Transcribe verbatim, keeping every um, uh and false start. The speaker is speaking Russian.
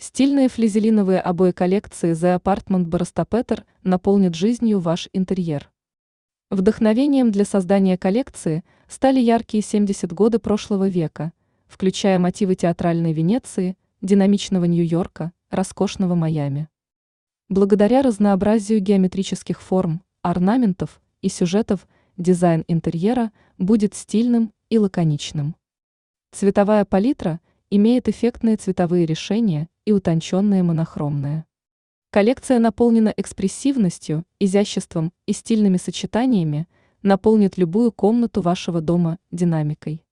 Стильные флизелиновые обои коллекции The Apartment Баростапетер наполнят жизнью ваш интерьер. Вдохновением для создания коллекции стали яркие семидесятые годы прошлого века, включая мотивы театральной Венеции, динамичного Нью-Йорка, роскошного Майами. Благодаря разнообразию геометрических форм, орнаментов и сюжетов дизайн интерьера будет стильным и лаконичным. Цветовая палитра имеет эффектные цветовые решения и утонченные монохромные. Коллекция наполнена экспрессивностью, изяществом и стильными сочетаниями, наполнит любую комнату вашего дома динамикой.